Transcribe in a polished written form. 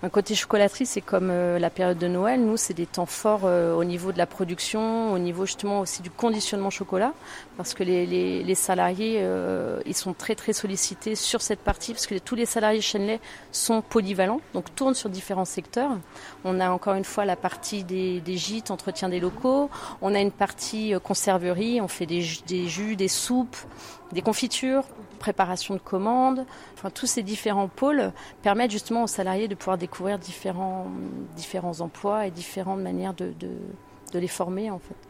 Côté chocolaterie, c'est comme la période de Noël. Nous, c'est des temps forts au niveau de la production, au niveau justement aussi du conditionnement chocolat, parce que les salariés, ils sont très très sollicités sur cette partie, parce que tous les salariés Schenley sont polyvalents, donc tournent sur différents secteurs. On a encore une fois la partie des gîtes, entretien des locaux. On a une partie conserverie, on fait des jus, des soupes, des confitures, préparation de commandes. Enfin, tous ces différents pôles permettent justement aux salariés de pouvoir découvrir différents emplois et différentes manières de les former en fait.